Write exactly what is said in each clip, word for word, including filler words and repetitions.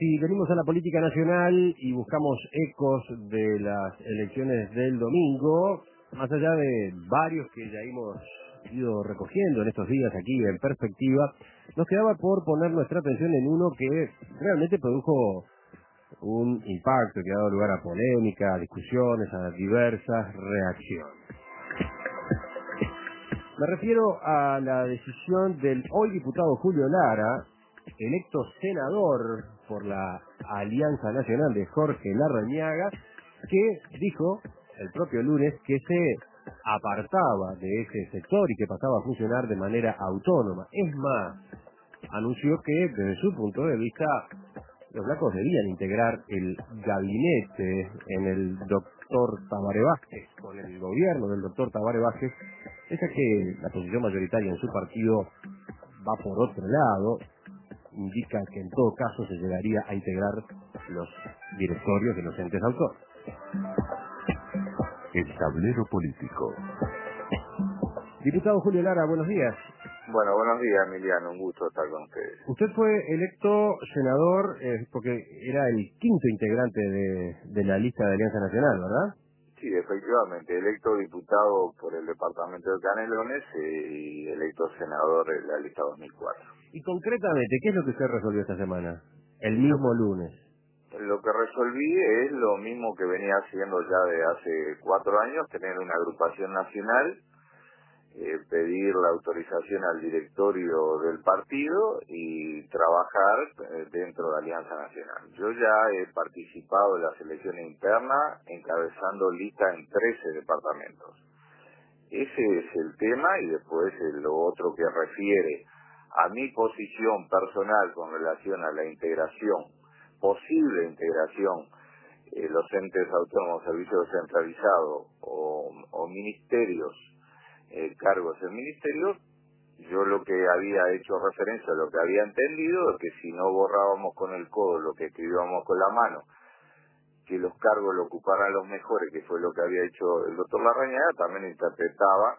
si venimos a la política nacional y buscamos ecos de las elecciones del domingo, más allá de varios que ya hemos ido recogiendo en estos días aquí en perspectiva, nos quedaba por poner nuestra atención en uno que realmente produjo un impacto que ha dado lugar a polémica, a discusiones, a diversas reacciones. Me refiero a la decisión del hoy diputado Julio Lara, electo senador por la Alianza Nacional de Jorge Larrañaga, que dijo el propio lunes que se apartaba de ese sector y que pasaba a funcionar de manera autónoma. Es más, anunció que desde su punto de vista los blancos debían integrar el gabinete en el doctor Tabaré Vázquez, con el gobierno del doctor Tabaré Vázquez, esa que la posición mayoritaria en su partido va por otro lado, indica que en todo caso se llegaría a integrar los directorios de los entes autónomos. El tablero político. Diputado Julio Lara, buenos días. Bueno, buenos días, Emiliano, un gusto estar con ustedes. Usted fue electo senador eh, porque era el quinto integrante de, de la lista de Alianza Nacional, ¿verdad? Sí, efectivamente, electo diputado por el departamento de Canelones eh, y electo senador en la lista dos mil cuatro. Y concretamente, ¿qué es lo que usted resolvió esta semana? El mismo lunes. Lo que resolví es lo mismo que venía haciendo ya de hace cuatro años, tener una agrupación nacional, eh, pedir la autorización al directorio del partido y trabajar eh, dentro de Alianza Nacional. Yo ya he participado en las elecciones internas encabezando lista en trece departamentos. Ese es el tema y después eh, lo otro que refiere a mi posición personal con relación a la integración, posible integración, eh, los entes autónomos, servicios descentralizados o, o ministerios, eh, cargos en ministerios. Yo lo que había hecho referencia, lo que había entendido, es que si no borrábamos con el codo lo que escribíamos con la mano, que los cargos lo ocuparan los mejores, que fue lo que había hecho el doctor Larrañaga, también interpretaba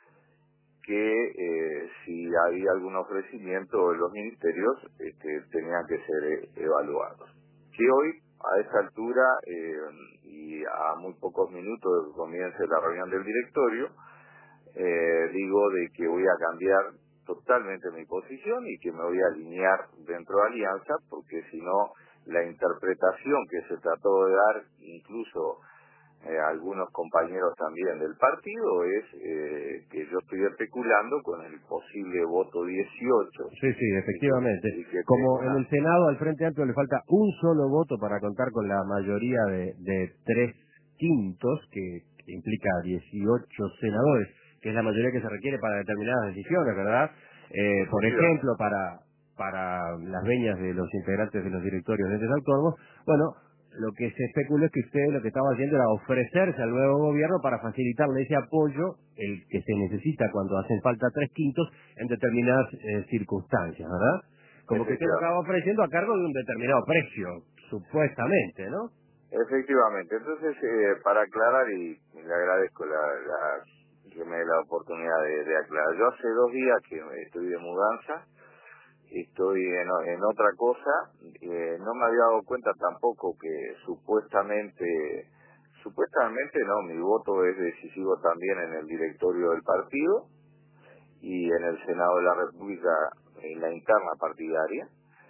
que eh, si había algún ofrecimiento en los ministerios, este, tenían que ser eh, evaluados. Que hoy, a esta altura, eh, y a muy pocos minutos de que comience la reunión del directorio, eh, digo de que voy a cambiar totalmente mi posición y que me voy a alinear dentro de Alianza, porque si no, la interpretación que se trató de dar, incluso Eh, algunos compañeros también del partido, es eh, que yo estoy especulando con el posible voto dieciocho. Sí, sí, efectivamente. Y que, y que Como una... en el Senado al Frente Amplio le falta un solo voto para contar con la mayoría de, de tres quintos, que, que implica dieciocho senadores, que es la mayoría que se requiere para determinadas decisiones, ¿verdad? Eh, por ejemplo, para, para las veñas de los integrantes de los directorios de entes autónomos, bueno, lo que se especuló es que usted lo que estaba haciendo era ofrecerse al nuevo gobierno para facilitarle ese apoyo, el que se necesita cuando hacen falta tres quintos en determinadas eh, circunstancias, ¿verdad? Como que usted lo estaba ofreciendo a cargo de un determinado precio, supuestamente, ¿no? Efectivamente. Entonces, eh, para aclarar, y le agradezco la, la, que me dé la oportunidad de, de aclarar. Yo hace dos días que estoy de mudanza, estoy en, en otra cosa, eh, no me había dado cuenta tampoco que supuestamente, supuestamente no, mi voto es decisivo también en el directorio del partido y en el Senado de la República, en la interna partidaria.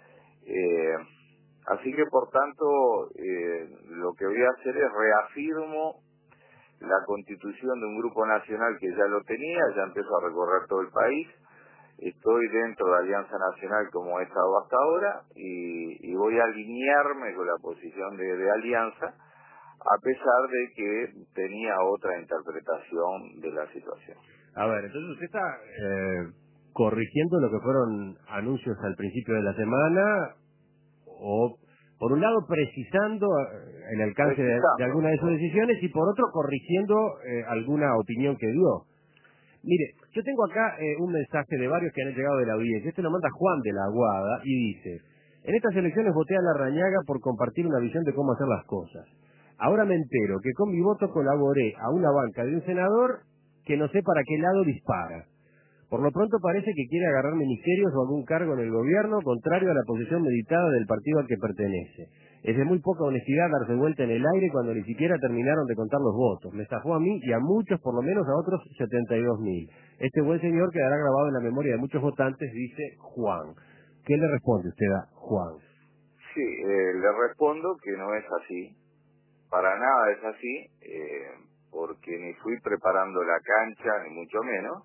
Eh, así que por tanto, eh, lo que voy a hacer es reafirmo la constitución de un grupo nacional que ya lo tenía, ya empezó a recorrer todo el país. Estoy dentro de Alianza Nacional como he estado hasta ahora y, y voy a alinearme con la posición de, de Alianza, a pesar de que tenía otra interpretación de la situación. A ver, entonces usted está eh, corrigiendo lo que fueron anuncios al principio de la semana, o por un lado precisando eh, el alcance de, de alguna de sus decisiones y por otro corrigiendo eh, alguna opinión que dio. Mire, yo tengo acá eh, un mensaje de varios que han llegado de la audiencia. Este lo manda Juan de la Aguada y dice: en estas elecciones voté a Larrañaga por compartir una visión de cómo hacer las cosas. Ahora me entero que con mi voto colaboré a una banca de un senador que no sé para qué lado dispara. Por lo pronto parece que quiere agarrar ministerios o algún cargo en el gobierno, contrario a la posición meditada del partido al que pertenece. Es de muy poca honestidad darse vuelta en el aire cuando ni siquiera terminaron de contar los votos. Me estafó a mí y a muchos, por lo menos a otros setenta y dos mil. Este buen señor quedará grabado en la memoria de muchos votantes, dice Juan. ¿Qué le responde usted a Juan? Sí, eh, le respondo que no es así. Para nada es así, eh, porque ni fui preparando la cancha, ni mucho menos.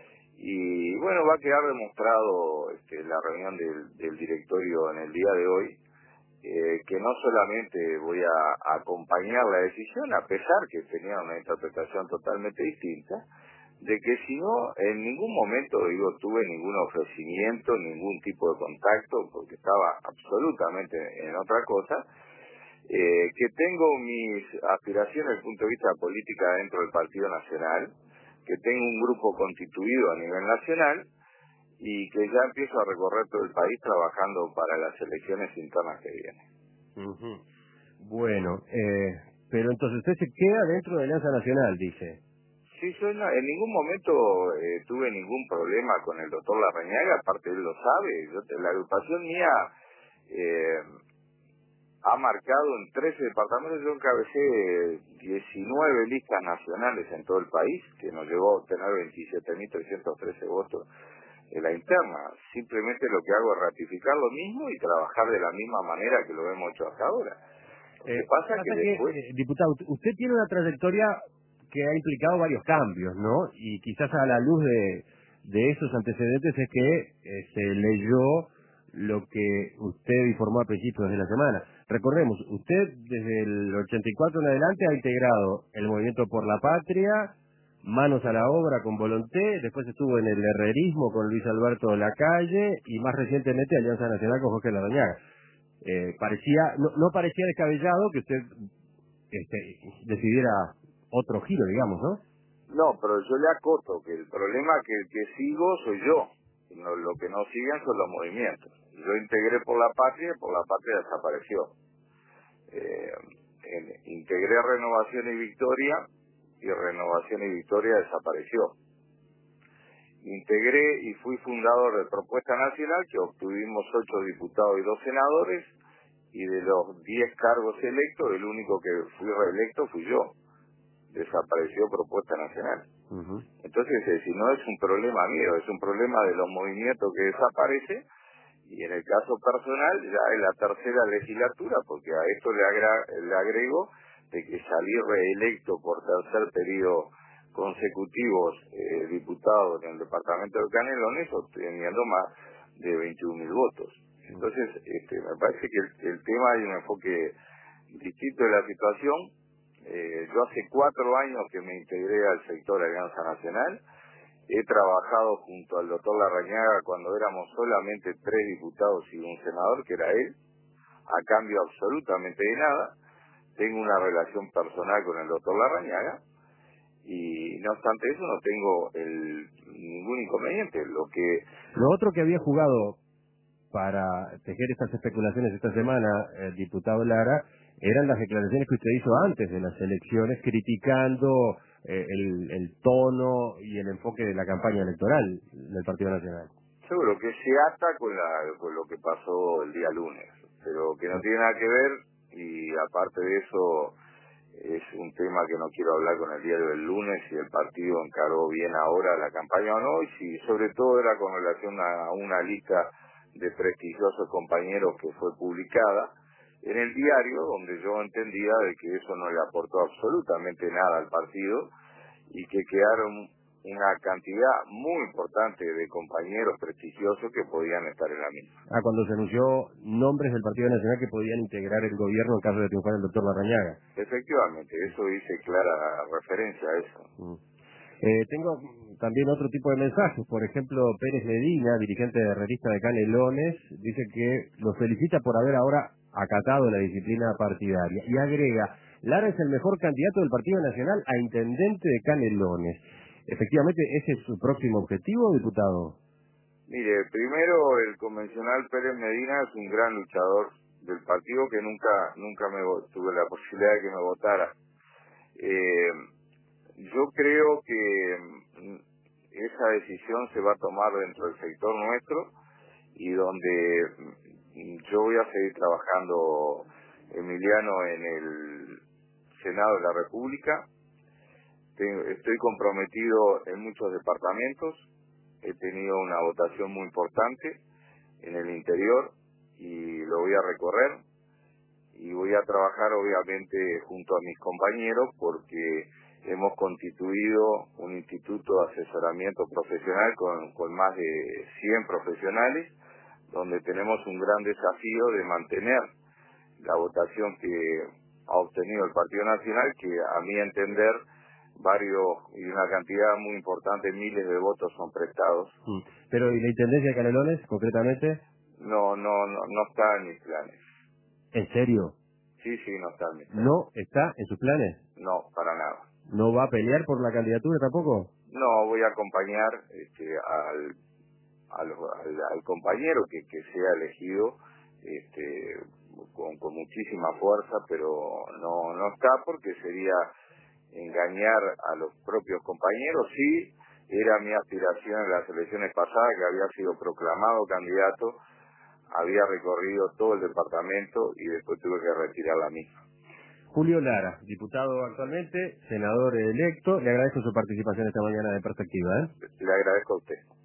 Y bueno, va a quedar demostrado este, la reunión del, del directorio en el día de hoy, eh, que no solamente voy a, a acompañar la decisión, a pesar que tenía una interpretación totalmente distinta, de que si no, en ningún momento, digo, tuve ningún ofrecimiento, ningún tipo de contacto, porque estaba absolutamente en otra cosa, eh, que tengo mis aspiraciones desde el punto de vista de política dentro del Partido Nacional, que tengo un grupo constituido a nivel nacional y que ya empiezo a recorrer todo el país trabajando para las elecciones internas que vienen. Uh-huh. Bueno, eh, pero entonces usted se queda dentro de Alianza Nacional, dice. Sí, yo no, en ningún momento eh, tuve ningún problema con el doctor Larrañaga, aparte él lo sabe. Yo, la agrupación mía eh, ha marcado en trece departamentos, yo encabecé diecinueve listas nacionales en todo el país, que nos llevó a obtener veintisiete mil trescientos trece votos en la interna. Simplemente lo que hago es ratificar lo mismo y trabajar de la misma manera que lo hemos hecho hasta ahora. Lo Eh, que pasa pasa que que, después... eh, diputado, usted tiene una trayectoria que ha implicado varios cambios, ¿no? Y quizás a la luz de, de esos antecedentes es que eh, se leyó lo que usted informó a principios de la semana. Recordemos, usted desde el ochenta y cuatro en adelante ha integrado el Movimiento por la Patria, Manos a la Obra con Volonté, después estuvo en el herrerismo con Luis Alberto Lacalle y más recientemente Alianza Nacional con Jorge Larrañaga. Eh, parecía, no, no parecía descabellado que usted este, decidiera otro giro, digamos, ¿no? No, pero yo le acoto que el problema que el que sigo soy yo. No, lo que no siguen son los movimientos. Yo integré por la patria y por la patria desapareció. Eh, en- integré Renovación y Victoria y Renovación y Victoria desapareció. Integré y fui fundador de Propuesta Nacional, que obtuvimos ocho diputados y dos senadores, y de los diez cargos electos, el único que fui reelecto fui yo. Desapareció Propuesta Nacional. Uh-huh. Entonces, eh, si no es un problema mío, es un problema de los movimientos que desaparece, y en el caso personal, ya en la tercera legislatura, porque a esto le, agra le agrego de que salí reelecto por tercer periodo consecutivos eh, diputado en el departamento de Canelones, obteniendo más de veintiún mil votos. Entonces, este, me parece que el, el tema hay un enfoque distinto de la situación. Eh, yo hace cuatro años que me integré al sector Alianza Nacional. He trabajado junto al doctor Larrañaga cuando éramos solamente tres diputados y un senador, que era él, a cambio absolutamente de nada. Tengo una relación personal con el doctor Larrañaga y no obstante eso no tengo el, ningún inconveniente. Lo que Lo otro que había jugado para tejer estas especulaciones esta semana, el diputado Lara, eran las declaraciones que usted hizo antes de las elecciones, criticando eh, el, el tono y el enfoque de la campaña electoral del Partido Nacional. seguro que se ata con, la, con lo que pasó el día lunes, pero que no tiene nada que ver, y aparte de eso es un tema que no quiero hablar con el diario del lunes, si el partido encaró bien ahora la campaña o no, y si sobre todo era con relación a una lista de prestigiosos compañeros que fue publicada en el diario, donde yo entendía de que eso no le aportó absolutamente nada al partido y que quedaron una cantidad muy importante de compañeros prestigiosos que podían estar en la misma. Ah, cuando se anunció nombres del Partido Nacional que podían integrar el gobierno en caso de triunfar el doctor Larrañaga. Efectivamente, eso hice clara referencia a eso. Mm. Eh, tengo también otro tipo de mensajes. Por ejemplo, Pérez Medina, dirigente de herrerista de Canelones, dice que lo felicita por haber ahora acatado la disciplina partidaria. Y agrega, Lara es el mejor candidato del Partido Nacional a intendente de Canelones. Efectivamente, ¿ese es su próximo objetivo, diputado? Mire, primero el convencional Pérez Medina es un gran luchador del partido que nunca nunca me tuve la posibilidad de que me votara. Eh, yo creo que mm, esa decisión se va a tomar dentro del sector nuestro y donde yo voy a seguir trabajando, Emiliano, en el Senado de la República. Estoy comprometido en muchos departamentos, he tenido una votación muy importante en el interior y lo voy a recorrer y voy a trabajar obviamente junto a mis compañeros porque hemos constituido un instituto de asesoramiento profesional con, con más de cien profesionales, donde tenemos un gran desafío de mantener la votación que ha obtenido el Partido Nacional, que a mi entender varios y una cantidad muy importante, miles de votos son prestados. Mm. Pero ¿y la Intendencia de Canelones, concretamente? No, no, no, no está en mis planes. ¿En serio? Sí, sí, no está en mis planes. ¿No está en sus planes? No, para nada. ¿No va a pelear por la candidatura tampoco? No, voy a acompañar este, al, al, al, al compañero que, que sea elegido este, con, con muchísima fuerza, pero no, no está porque sería engañar a los propios compañeros. Sí, era mi aspiración en las elecciones pasadas, que había sido proclamado candidato, había recorrido todo el departamento y después tuve que retirar la misma. Julio Lara, diputado actualmente, senador electo, le agradezco su participación esta mañana de Perspectiva, ¿eh? Le agradezco a usted.